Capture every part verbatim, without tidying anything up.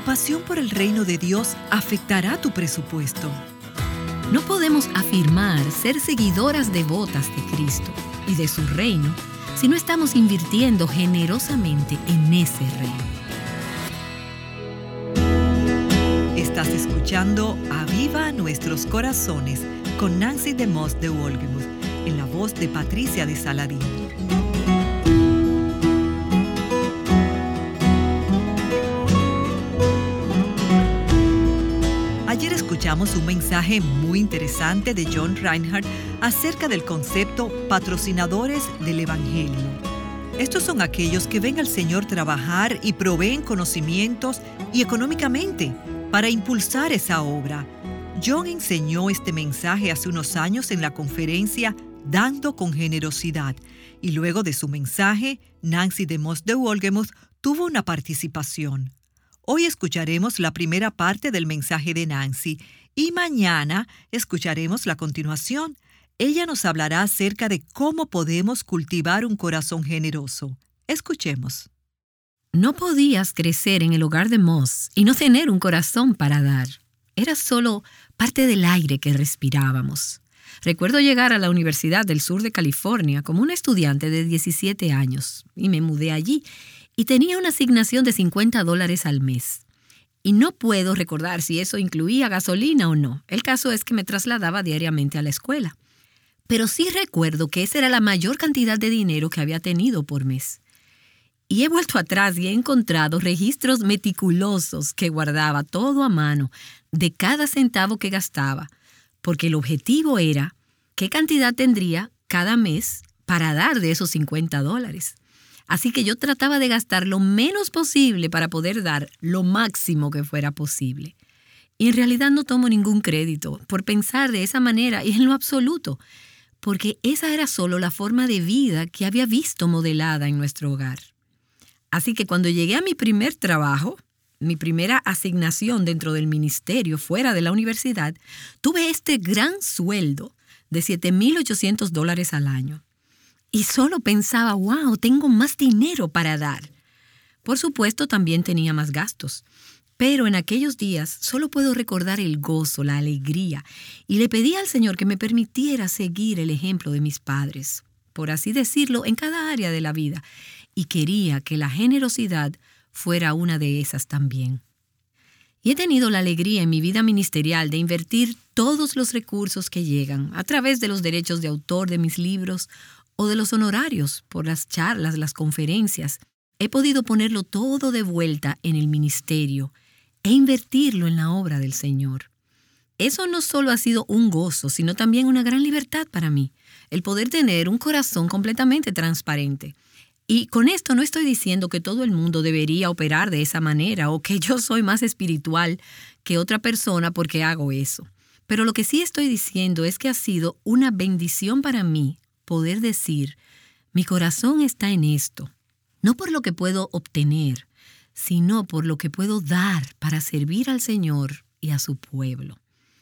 tu pasión por el reino de Dios afectará tu presupuesto. No podemos afirmar ser seguidoras devotas de Cristo y de su reino si no estamos invirtiendo generosamente en ese reino. Estás escuchando Aviva Nuestros Corazones con Nancy DeMoss de Wolgemuth, en la voz de Patricia de Saladín. Ayer escuchamos un mensaje muy interesante de John Reinhardt acerca del concepto patrocinadores del Evangelio. Estos son aquellos que ven al Señor trabajar y proveen conocimientos y económicamente para impulsar esa obra. John enseñó este mensaje hace unos años en la conferencia Dando con Generosidad, y luego de su mensaje, Nancy DeMoss de Wolgemuth tuvo una participación. Hoy escucharemos la primera parte del mensaje de Nancy y mañana escucharemos la continuación. Ella nos hablará acerca de cómo podemos cultivar un corazón generoso. Escuchemos. No podías crecer en el hogar de Moss y no tener un corazón para dar. Era solo parte del aire que respirábamos. Recuerdo llegar a la Universidad del Sur de California como una estudiante de diecisiete años y me mudé allí y tenía una asignación de cincuenta dólares al mes. Y no puedo recordar si eso incluía gasolina o no. El caso es que me trasladaba diariamente a la escuela. Pero sí recuerdo que esa era la mayor cantidad de dinero que había tenido por mes. Y he vuelto atrás y he encontrado registros meticulosos que guardaba todo a mano de cada centavo que gastaba, porque el objetivo era qué cantidad tendría cada mes para dar de esos cincuenta dólares. Así que yo trataba de gastar lo menos posible para poder dar lo máximo que fuera posible. Y en realidad no tomo ningún crédito por pensar de esa manera y en lo absoluto, porque esa era solo la forma de vida que había visto modelada en nuestro hogar. Así que cuando llegué a mi primer trabajo, mi primera asignación dentro del ministerio fuera de la universidad, tuve este gran sueldo de siete mil ochocientos dólares al año. Y solo pensaba, wow, tengo más dinero para dar. Por supuesto, también tenía más gastos. Pero en aquellos días solo puedo recordar el gozo, la alegría, y le pedí al Señor que me permitiera seguir el ejemplo de mis padres, por así decirlo, en cada área de la vida. Y quería que la generosidad fuera una de esas también. Y he tenido la alegría en mi vida ministerial de invertir todos los recursos que llegan a través de los derechos de autor de mis libros o de los honorarios por las charlas, las conferencias. He podido ponerlo todo de vuelta en el ministerio e invertirlo en la obra del Señor. Eso no solo ha sido un gozo, sino también una gran libertad para mí, el poder tener un corazón completamente transparente. Y con esto no estoy diciendo que todo el mundo debería operar de esa manera o que yo soy más espiritual que otra persona porque hago eso. Pero lo que sí estoy diciendo es que ha sido una bendición para mí poder decir, mi corazón está en esto, no por lo que puedo obtener, sino por lo que puedo dar para servir al Señor y a su pueblo.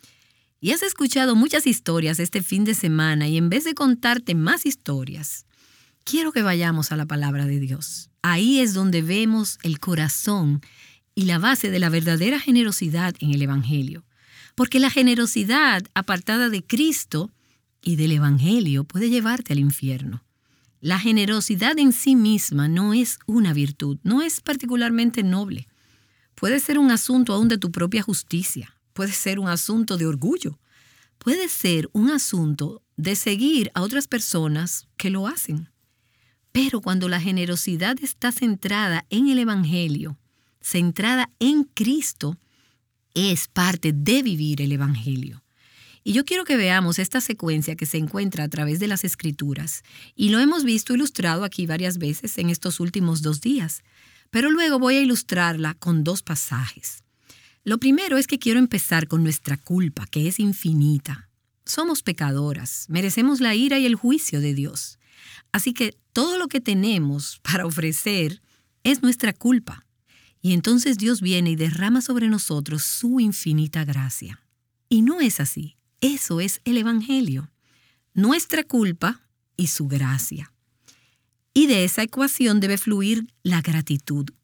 Y has escuchado muchas historias este fin de semana y en vez de contarte más historias, quiero que vayamos a la palabra de Dios. Ahí es donde vemos el corazón y la base de la verdadera generosidad en el Evangelio. Porque la generosidad apartada de Cristo y del Evangelio puede llevarte al infierno. La generosidad en sí misma no es una virtud, no es particularmente noble. Puede ser un asunto aún de tu propia justicia, puede ser un asunto de orgullo, puede ser un asunto de seguir a otras personas que lo hacen. Pero cuando la generosidad está centrada en el Evangelio, centrada en Cristo, es parte de vivir el Evangelio. Y yo quiero que veamos esta secuencia que se encuentra a través de las Escrituras. Y lo hemos visto ilustrado aquí varias veces en estos últimos dos días. Pero luego voy a ilustrarla con dos pasajes. Lo primero es que quiero empezar con nuestra culpa, que es infinita. Somos pecadoras, merecemos la ira y el juicio de Dios. Así que todo lo que tenemos para ofrecer es nuestra culpa. Y entonces Dios viene y derrama sobre nosotros su infinita gracia. Y no es así. Eso es el Evangelio. Nuestra culpa y su gracia. Y de esa ecuación debe fluir la gratitud.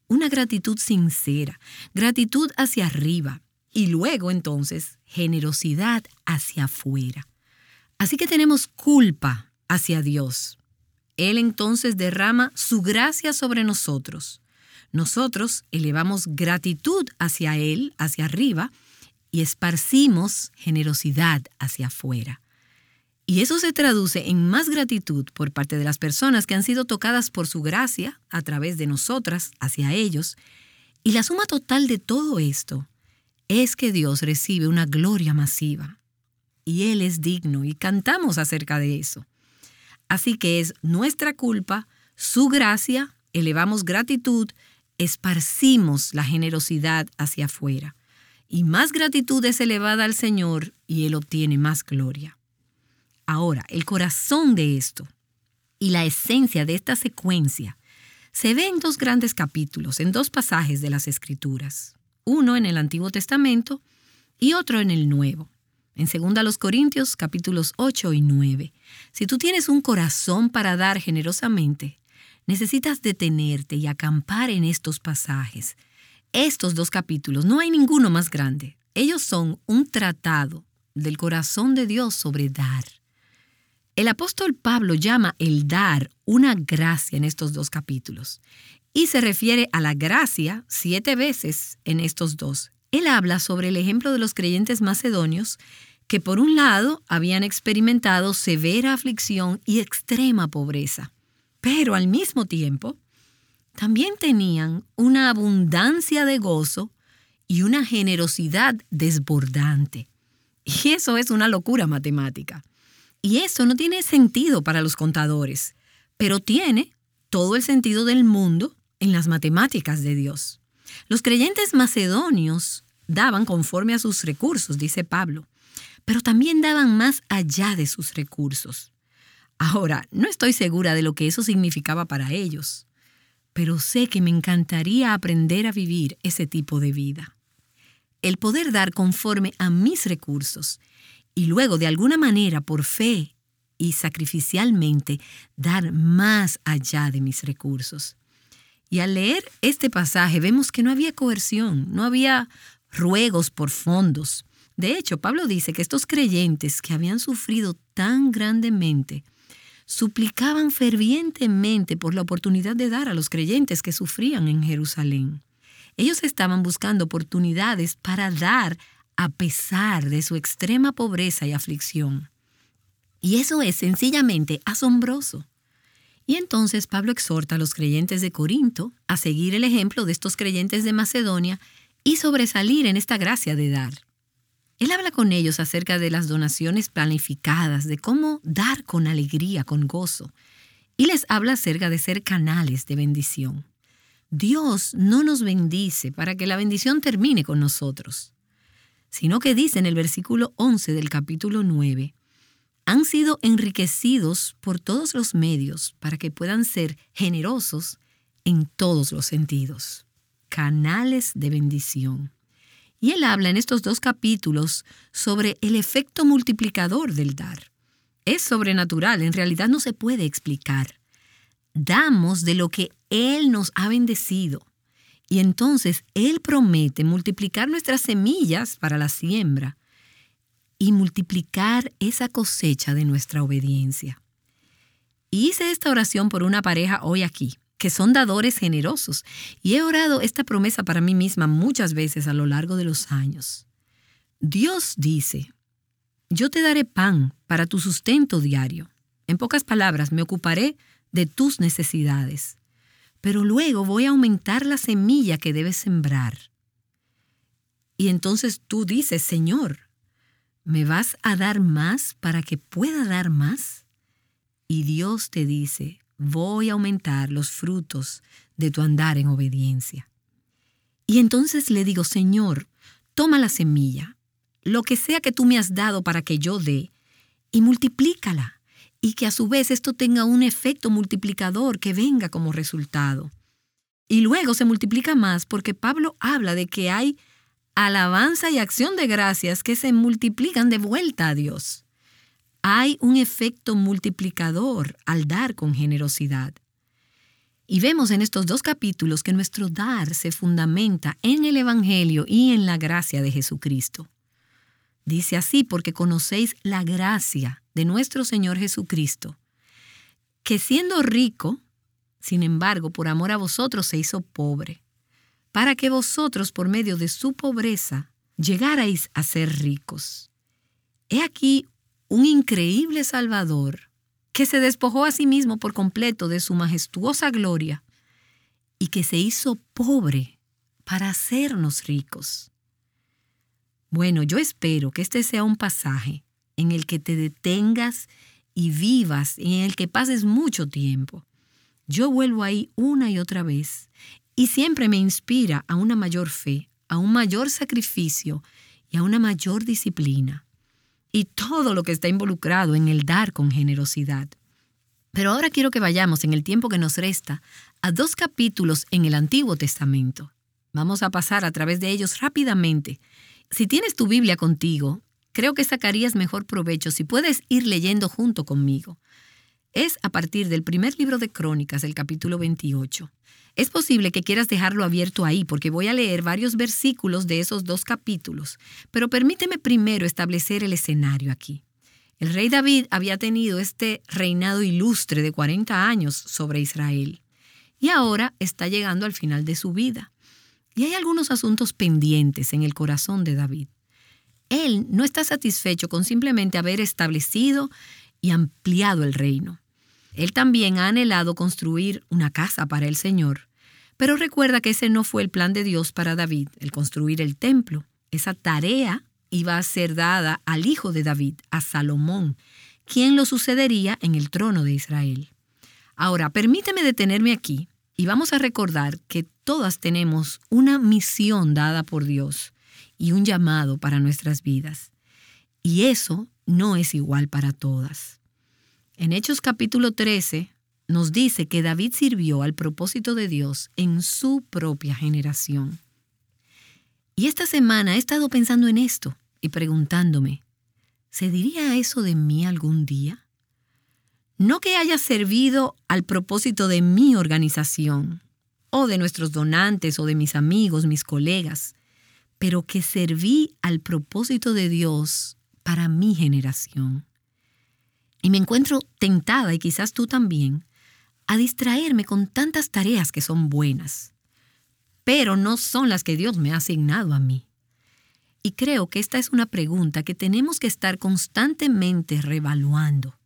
una gratitud sincera, gratitud hacia arriba y luego entonces generosidad hacia afuera. Así que tenemos culpa hacia Dios. Él entonces derrama su gracia sobre nosotros. Nosotros elevamos gratitud hacia Él, hacia arriba, y esparcimos generosidad hacia afuera. Y eso se traduce en más gratitud por parte de las personas que han sido tocadas por su gracia a través de nosotras hacia ellos. Y la suma total de todo esto es que Dios recibe una gloria masiva. Y Él es digno y cantamos acerca de eso. Así que es nuestra culpa, su gracia, elevamos gratitud, esparcimos la generosidad hacia afuera. Y más gratitud es elevada al Señor y Él obtiene más gloria. Ahora, el corazón de esto y la esencia de esta secuencia se ve en dos grandes capítulos, en dos pasajes de las Escrituras. Uno en el Antiguo Testamento y otro en el Nuevo. En segunda los Corintios, capítulos ocho y nueve. Si tú tienes un corazón para dar generosamente, necesitas detenerte y acampar en estos pasajes. Estos dos capítulos, no hay ninguno más grande. Ellos son un tratado del corazón de Dios sobre dar. El apóstol Pablo llama el dar una gracia en estos dos capítulos y se refiere a la gracia siete veces en estos dos. Él habla sobre el ejemplo de los creyentes macedonios que por un lado habían experimentado severa aflicción y extrema pobreza, pero al mismo tiempo también tenían una abundancia de gozo y una generosidad desbordante. Y eso es una locura matemática. Y eso no tiene sentido para los contadores, pero tiene todo el sentido del mundo en las matemáticas de Dios. Los creyentes macedonios daban conforme a sus recursos, dice Pablo, pero también daban más allá de sus recursos. Ahora, no estoy segura de lo que eso significaba para ellos, pero sé que me encantaría aprender a vivir ese tipo de vida. El poder dar conforme a mis recursos y luego de alguna manera por fe y sacrificialmente dar más allá de mis recursos. Y al leer este pasaje vemos que no había coerción, no había ruegos por fondos. De hecho, Pablo dice que estos creyentes que habían sufrido tan grandemente suplicaban fervientemente por la oportunidad de dar a los creyentes que sufrían en Jerusalén. Ellos estaban buscando oportunidades para dar a pesar de su extrema pobreza y aflicción. Y eso es sencillamente asombroso. Y entonces Pablo exhorta a los creyentes de Corinto a seguir el ejemplo de estos creyentes de Macedonia y sobresalir en esta gracia de dar. Él habla con ellos acerca de las donaciones planificadas, de cómo dar con alegría, con gozo, y les habla acerca de ser canales de bendición. Dios no nos bendice para que la bendición termine con nosotros, sino que dice en el versículo once del capítulo nueve, han sido enriquecidos por todos los medios para que puedan ser generosos en todos los sentidos, canales de bendición. Y él habla en estos dos capítulos sobre el efecto multiplicador del dar. Es sobrenatural, en realidad no se puede explicar. Damos de lo que Él nos ha bendecido. Y entonces Él promete multiplicar nuestras semillas para la siembra y multiplicar esa cosecha de nuestra obediencia. Y hice esta oración por una pareja hoy aquí, que son dadores generosos, y he orado esta promesa para mí misma muchas veces a lo largo de los años. Dios dice, yo te daré pan para tu sustento diario. En pocas palabras, me ocuparé de tus necesidades, pero luego voy a aumentar la semilla que debes sembrar. Y entonces tú dices, Señor, ¿me vas a dar más para que pueda dar más? Y Dios te dice, voy a aumentar los frutos de tu andar en obediencia. Y entonces le digo, Señor, toma la semilla, lo que sea que tú me has dado para que yo dé, y multiplícala, y que a su vez esto tenga un efecto multiplicador que venga como resultado. Y luego se multiplica más porque Pablo habla de que hay alabanza y acción de gracias que se multiplican de vuelta a Dios. Hay un efecto multiplicador al dar con generosidad. Y vemos en estos dos capítulos que nuestro dar se fundamenta en el Evangelio y en la gracia de Jesucristo. Dice así, porque conocéis la gracia de nuestro Señor Jesucristo, que siendo rico, sin embargo, por amor a vosotros se hizo pobre, para que vosotros, por medio de su pobreza, llegarais a ser ricos. He aquí un increíble Salvador que se despojó a sí mismo por completo de su majestuosa gloria y que se hizo pobre para hacernos ricos. Bueno, yo espero que este sea un pasaje en el que te detengas y vivas y en el que pases mucho tiempo. Yo vuelvo ahí una y otra vez y siempre me inspira a una mayor fe, a un mayor sacrificio y a una mayor disciplina. Y todo lo que está involucrado en el dar con generosidad. Pero ahora quiero que vayamos en el tiempo que nos resta a dos capítulos en el Antiguo Testamento. Vamos a pasar a través de ellos rápidamente. Si tienes tu Biblia contigo, creo que sacarías mejor provecho si puedes ir leyendo junto conmigo. Es a partir del primer libro de Crónicas, el capítulo veintiocho. Es posible que quieras dejarlo abierto ahí porque voy a leer varios versículos de esos dos capítulos, pero permíteme primero establecer el escenario aquí. El rey David había tenido este reinado ilustre de cuarenta años sobre Israel y ahora está llegando al final de su vida. Y hay algunos asuntos pendientes en el corazón de David. Él no está satisfecho con simplemente haber establecido y ampliado el reino. Él también ha anhelado construir una casa para el Señor, pero recuerda que ese no fue el plan de Dios para David, el construir el templo. Esa tarea iba a ser dada al hijo de David, a Salomón, quien lo sucedería en el trono de Israel. Ahora, permíteme detenerme aquí y vamos a recordar que todas tenemos una misión dada por Dios y un llamado para nuestras vidas. Y eso no es igual para todas. En Hechos capítulo trece nos dice que David sirvió al propósito de Dios en su propia generación. Y esta semana he estado pensando en esto y preguntándome, ¿se diría eso de mí algún día? No que haya servido al propósito de mi organización, o de nuestros donantes, o de mis amigos, mis colegas, pero que serví al propósito de Dios para mi generación. Y me encuentro tentada, y quizás tú también, a distraerme con tantas tareas que son buenas, pero no son las que Dios me ha asignado a mí. Y creo que esta es una pregunta que tenemos que estar constantemente reevaluando.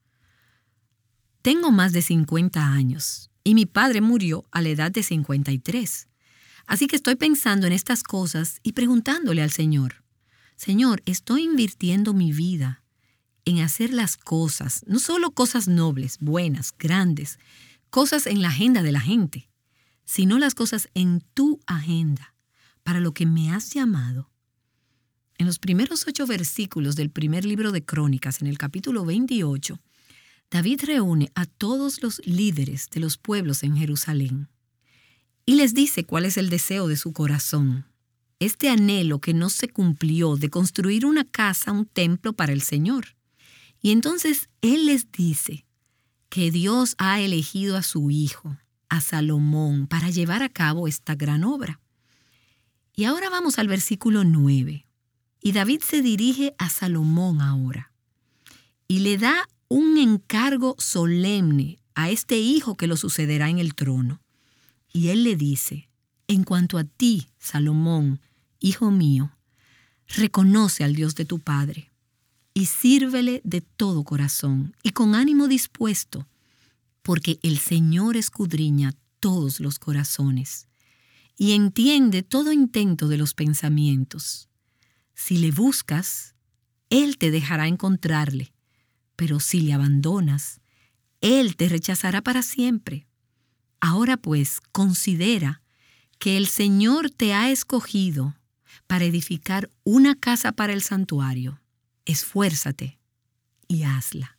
Tengo más de cincuenta años y mi padre murió a la edad de cincuenta y tres. Así que estoy pensando en estas cosas y preguntándole al Señor, Señor, ¿estoy invirtiendo mi vida en hacer las cosas, no solo cosas nobles, buenas, grandes, cosas en la agenda de la gente, sino las cosas en tu agenda, para lo que me has llamado? En los primeros ocho versículos del primer libro de Crónicas, en el capítulo veintiocho, David reúne a todos los líderes de los pueblos en Jerusalén y les dice cuál es el deseo de su corazón, este anhelo que no se cumplió de construir una casa, un templo para el Señor. Y entonces él les dice que Dios ha elegido a su hijo, a Salomón, para llevar a cabo esta gran obra. Y ahora vamos al versículo nueve. Y David se dirige a Salomón ahora y le da un encargo solemne a este hijo que lo sucederá en el trono. Y él le dice, en cuanto a ti, Salomón, hijo mío, reconoce al Dios de tu padre y sírvele de todo corazón y con ánimo dispuesto, porque el Señor escudriña todos los corazones y entiende todo intento de los pensamientos. Si le buscas, Él te dejará encontrarle, pero si le abandonas, Él te rechazará para siempre. Ahora pues, considera que el Señor te ha escogido para edificar una casa para el santuario. Esfuérzate y hazla.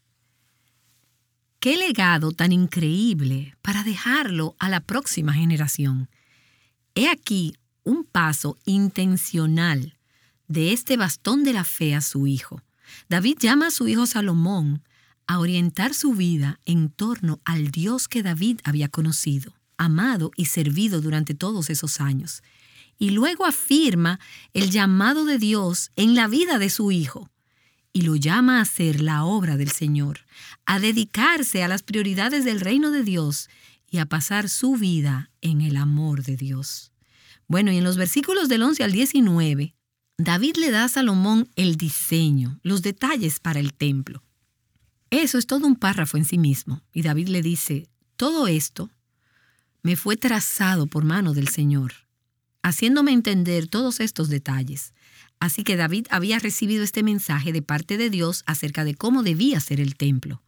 ¡Qué legado tan increíble para dejarlo a la próxima generación! He aquí un paso intencional de este bastón de la fe a su hijo. David llama a su hijo Salomón a orientar su vida en torno al Dios que David había conocido, amado y servido durante todos esos años. Y luego afirma el llamado de Dios en la vida de su hijo y lo llama a hacer la obra del Señor, a dedicarse a las prioridades del reino de Dios y a pasar su vida en el amor de Dios. Bueno, y en los versículos del once al diecinueve, David le da a Salomón el diseño, los detalles para el templo. Eso es todo un párrafo en sí mismo. Y David le dice, todo esto me fue trazado por mano del Señor, haciéndome entender todos estos detalles. Así que David había recibido este mensaje de parte de Dios acerca de cómo debía ser el templo.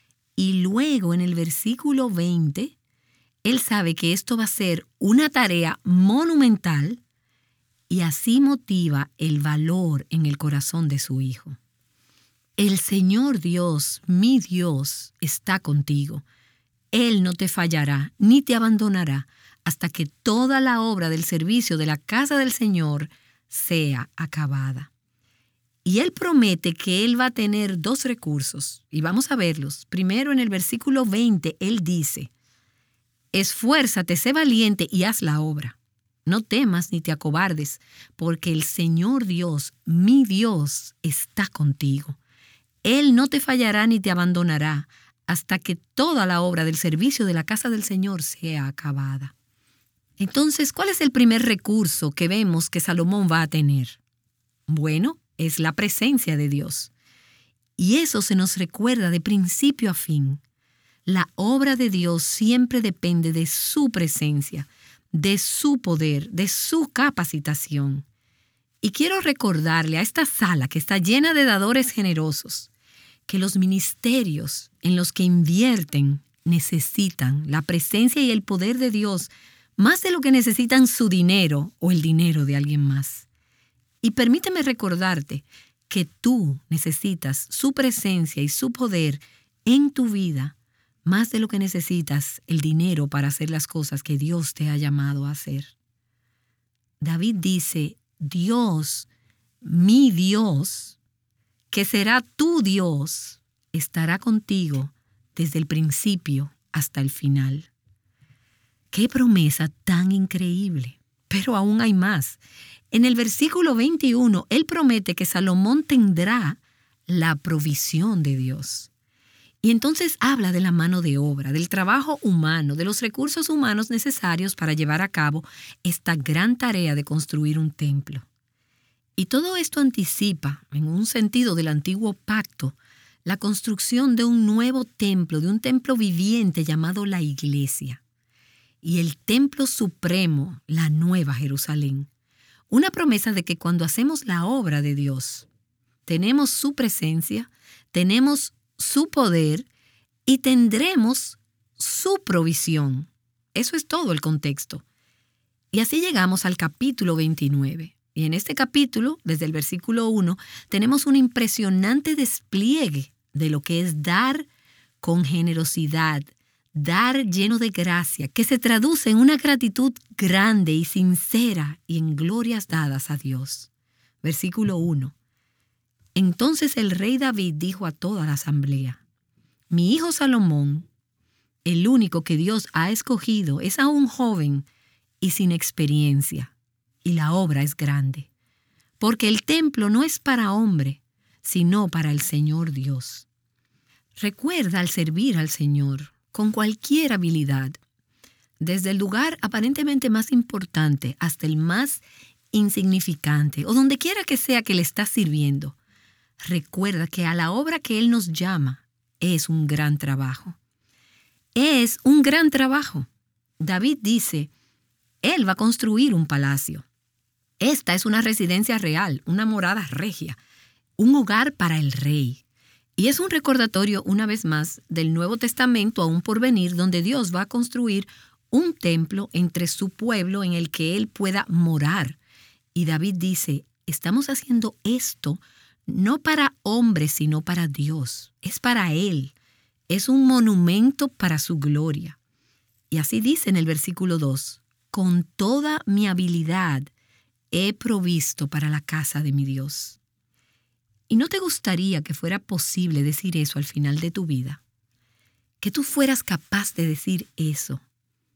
Y luego en el versículo veinte, él sabe que esto va a ser una tarea monumental y así motiva el valor en el corazón de su hijo. El Señor Dios, mi Dios, está contigo. Él no te fallará ni te abandonará hasta que toda la obra del servicio de la casa del Señor sea acabada. Y Él promete que Él va a tener dos recursos, y vamos a verlos. Primero, en el versículo veinte, Él dice, esfuérzate, sé valiente y haz la obra. No temas ni te acobardes, porque el Señor Dios, mi Dios, está contigo. Él no te fallará ni te abandonará hasta que toda la obra del servicio de la casa del Señor sea acabada. Entonces, ¿cuál es el primer recurso que vemos que Salomón va a tener? Bueno, es la presencia de Dios. Y eso se nos recuerda de principio a fin. La obra de Dios siempre depende de su presencia, de su poder, de su capacitación. Y quiero recordarle a esta sala que está llena de dadores generosos que los ministerios en los que invierten necesitan la presencia y el poder de Dios más de lo que necesitan su dinero o el dinero de alguien más. Y permíteme recordarte que tú necesitas su presencia y su poder en tu vida más de lo que necesitas el dinero para hacer las cosas que Dios te ha llamado a hacer. David dice, Dios, mi Dios, que será tu Dios, estará contigo desde el principio hasta el final. ¡Qué promesa tan increíble! Pero aún hay más. En el versículo veintiuno, él promete que Salomón tendrá la provisión de Dios. Y entonces habla de la mano de obra, del trabajo humano, de los recursos humanos necesarios para llevar a cabo esta gran tarea de construir un templo. Y todo esto anticipa, en un sentido del antiguo pacto, la construcción de un nuevo templo, de un templo viviente llamado la Iglesia. Y el templo supremo, la Nueva Jerusalén. Una promesa de que cuando hacemos la obra de Dios, tenemos su presencia, tenemos su poder y tendremos su provisión. Eso es todo el contexto. Y así llegamos al capítulo veintinueve. Y en este capítulo, desde el versículo uno, tenemos un impresionante despliegue de lo que es dar con generosidad, dar lleno de gracia, que se traduce en una gratitud grande y sincera y en glorias dadas a Dios. Versículo uno. Entonces el rey David dijo a toda la asamblea, mi hijo Salomón, el único que Dios ha escogido, es aún joven y sin experiencia, y la obra es grande, porque el templo no es para hombre, sino para el Señor Dios. Recuerda al servir al Señor con cualquier habilidad, desde el lugar aparentemente más importante hasta el más insignificante, o donde quiera que sea que le estás sirviendo. Recuerda que a la obra que Él nos llama es un gran trabajo. Es un gran trabajo. David dice, Él va a construir un palacio. Esta es una residencia real, una morada regia, un hogar para el rey. Y es un recordatorio, una vez más, del Nuevo Testamento aún por venir, donde Dios va a construir un templo entre su pueblo en el que Él pueda morar. Y David dice, estamos haciendo esto no para hombres, sino para Dios. Es para Él. Es un monumento para su gloria. Y así dice en el versículo dos, con toda mi habilidad he provisto para la casa de mi Dios. ¿Y no te gustaría que fuera posible decir eso al final de tu vida? Que tú fueras capaz de decir eso.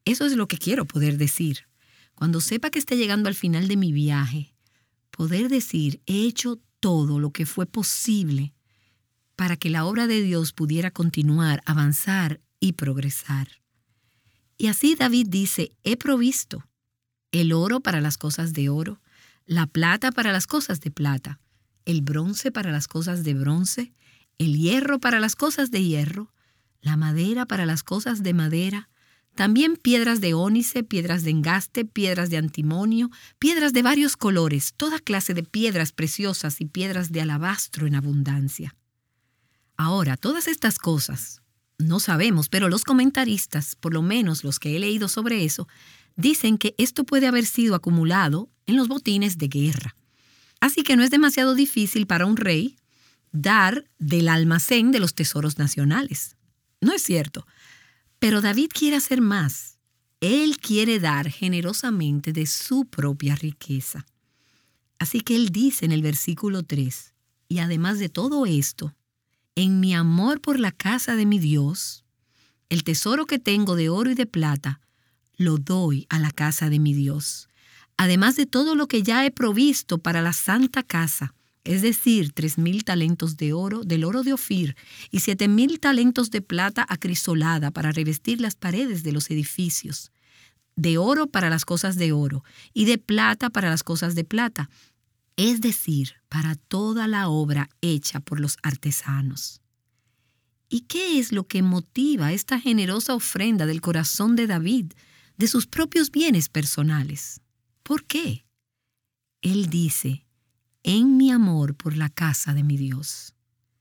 Eso es lo que quiero poder decir. Cuando sepa que esté llegando al final de mi viaje, poder decir, he hecho todo lo que fue posible para que la obra de Dios pudiera continuar, avanzar y progresar. Y así David dice, he provisto el oro para las cosas de oro, la plata para las cosas de plata, el bronce para las cosas de bronce, el hierro para las cosas de hierro, la madera para las cosas de madera, también piedras de ónice, piedras de engaste, piedras de antimonio, piedras de varios colores, toda clase de piedras preciosas y piedras de alabastro en abundancia. Ahora, todas estas cosas, no sabemos, pero los comentaristas, por lo menos los que he leído sobre eso, dicen que esto puede haber sido acumulado en los botines de guerra. Así que no es demasiado difícil para un rey dar del almacén de los tesoros nacionales. No es cierto. Pero David quiere hacer más. Él quiere dar generosamente de su propia riqueza. Así que él dice en el versículo tres, y además de todo esto, en mi amor por la casa de mi Dios, el tesoro que tengo de oro y de plata, lo doy a la casa de mi Dios. Además de todo lo que ya he provisto para la santa casa, es decir, tres mil talentos de oro, del oro de Ofir, y siete mil talentos de plata acrisolada para revestir las paredes de los edificios, de oro para las cosas de oro, y de plata para las cosas de plata, es decir, para toda la obra hecha por los artesanos. ¿Y qué es lo que motiva esta generosa ofrenda del corazón de David, de sus propios bienes personales? ¿Por qué? Él dice, en mi amor por la casa de mi Dios.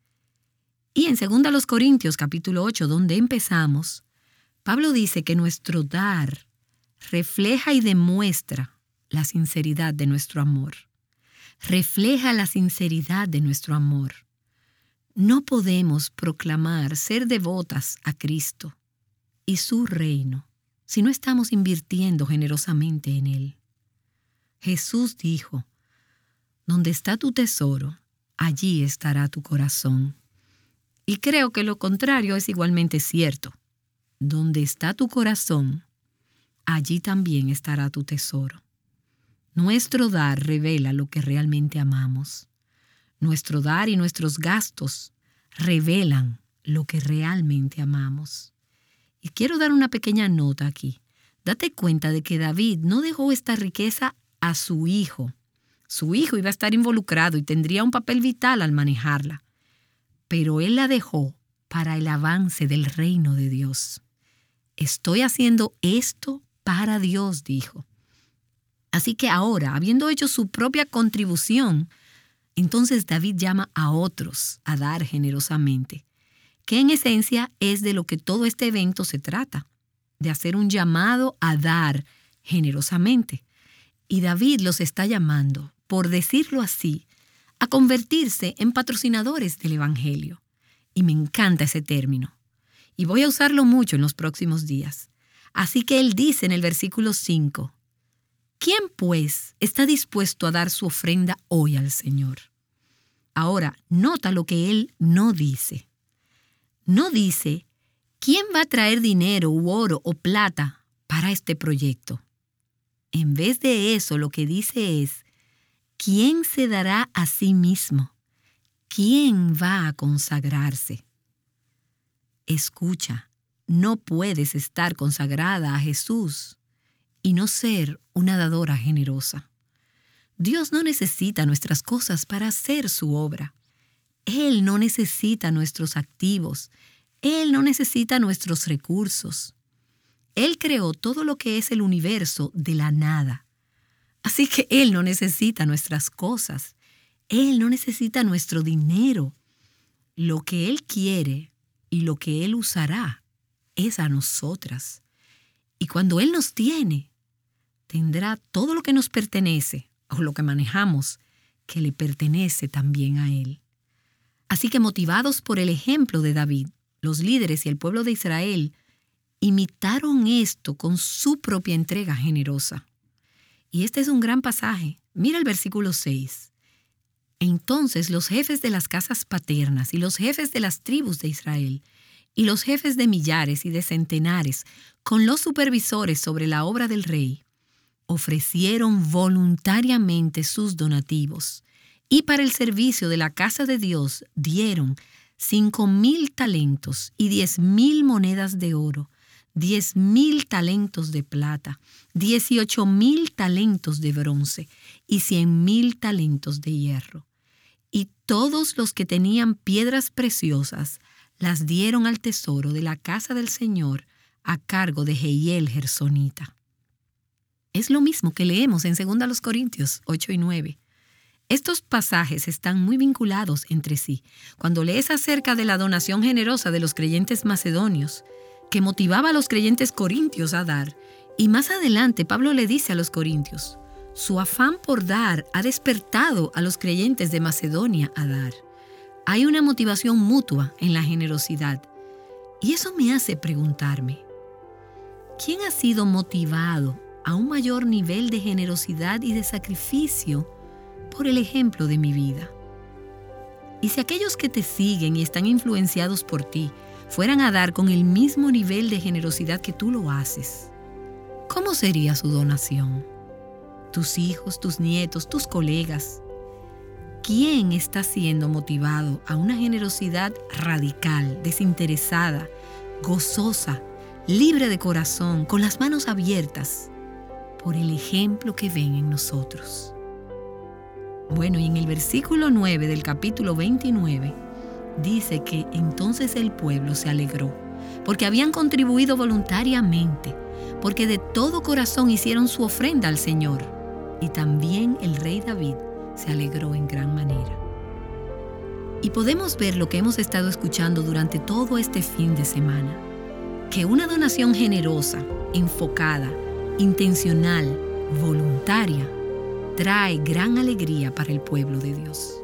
Y en segunda Corintios capítulo ocho, donde empezamos, Pablo dice que nuestro dar refleja y demuestra la sinceridad de nuestro amor. Refleja la sinceridad de nuestro amor. No podemos proclamar ser devotas a Cristo y su reino si no estamos invirtiendo generosamente en Él. Jesús dijo, donde está tu tesoro, allí estará tu corazón. Y creo que lo contrario es igualmente cierto. Donde está tu corazón, allí también estará tu tesoro. Nuestro dar revela lo que realmente amamos. Nuestro dar y nuestros gastos revelan lo que realmente amamos. Y quiero dar una pequeña nota aquí. Date cuenta de que David no dejó esta riqueza a su hijo. Su hijo iba a estar involucrado y tendría un papel vital al manejarla. Pero él la dejó para el avance del reino de Dios. Estoy haciendo esto para Dios, dijo. Así que ahora, habiendo hecho su propia contribución, entonces David llama a otros a dar generosamente, que en esencia es de lo que todo este evento se trata, de hacer un llamado a dar generosamente. Y David los está llamando, por decirlo así, a convertirse en patrocinadores del Evangelio. Y me encanta ese término. Y voy a usarlo mucho en los próximos días. Así que él dice en el versículo cinco, ¿quién pues está dispuesto a dar su ofrenda hoy al Señor? Ahora, nota lo que él no dice. No dice, ¿quién va a traer dinero u oro o plata para este proyecto? En vez de eso, lo que dice es, ¿quién se dará a sí mismo? ¿Quién va a consagrarse? Escucha, no puedes estar consagrada a Jesús y no ser una dadora generosa. Dios no necesita nuestras cosas para hacer su obra. Él no necesita nuestros activos. Él no necesita nuestros recursos. Él creó todo lo que es el universo de la nada. Así que Él no necesita nuestras cosas. Él no necesita nuestro dinero. Lo que Él quiere y lo que Él usará es a nosotras. Y cuando Él nos tiene, tendrá todo lo que nos pertenece, o lo que manejamos, que le pertenece también a Él. Así que motivados por el ejemplo de David, los líderes y el pueblo de Israel imitaron esto con su propia entrega generosa. Y este es un gran pasaje. Mira el versículo seis. Entonces los jefes de las casas paternas y los jefes de las tribus de Israel y los jefes de millares y de centenares, con los supervisores sobre la obra del rey, ofrecieron voluntariamente sus donativos y para el servicio de la casa de Dios dieron cinco mil talentos y diez mil monedas de oro, diez mil talentos de plata, dieciocho mil talentos de bronce y cien mil talentos de hierro. Y todos los que tenían piedras preciosas las dieron al tesoro de la casa del Señor a cargo de Jehiel Gersonita. Es lo mismo que leemos en dos Corintios ocho y nueve. Estos pasajes están muy vinculados entre sí. Cuando lees acerca de la donación generosa de los creyentes macedonios, que motivaba a los creyentes corintios a dar, y más adelante Pablo le dice a los corintios, su afán por dar ha despertado a los creyentes de Macedonia a dar. Hay una motivación mutua en la generosidad. Y eso me hace preguntarme, ¿quién ha sido motivado a un mayor nivel de generosidad y de sacrificio por el ejemplo de mi vida? Y si aquellos que te siguen y están influenciados por ti fueran a dar con el mismo nivel de generosidad que tú lo haces, ¿cómo sería su donación? Tus hijos, tus nietos, tus colegas. ¿Quién está siendo motivado a una generosidad radical, desinteresada, gozosa, libre de corazón, con las manos abiertas, por el ejemplo que ven en nosotros? Bueno, y en el versículo nueve del capítulo veintinueve, dice que entonces el pueblo se alegró, porque habían contribuido voluntariamente, porque de todo corazón hicieron su ofrenda al Señor. Y también el rey David se alegró en gran manera. Y podemos ver lo que hemos estado escuchando durante todo este fin de semana, que una donación generosa, enfocada, intencional, voluntaria, trae gran alegría para el pueblo de Dios.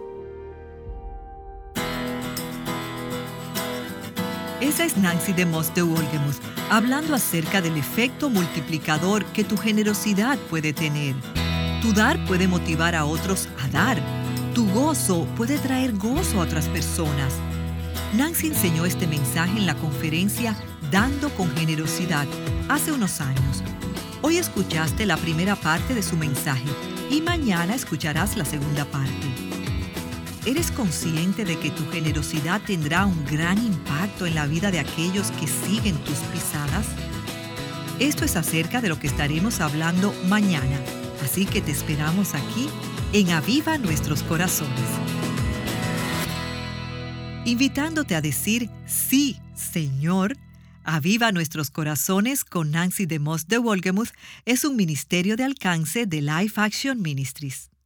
Esa es Nancy DeMoss de Wolgemuth, hablando acerca del efecto multiplicador que tu generosidad puede tener. Tu dar puede motivar a otros a dar. Tu gozo puede traer gozo a otras personas. Nancy enseñó este mensaje en la conferencia Dando con Generosidad hace unos años. Hoy escuchaste la primera parte de su mensaje y mañana escucharás la segunda parte. ¿Eres consciente de que tu generosidad tendrá un gran impacto en la vida de aquellos que siguen tus pisadas? Esto es acerca de lo que estaremos hablando mañana, así que te esperamos aquí en Aviva Nuestros Corazones. Invitándote a decir sí, Señor. Aviva Nuestros Corazones con Nancy DeMoss de Wolgemuth es un ministerio de alcance de Life Action Ministries.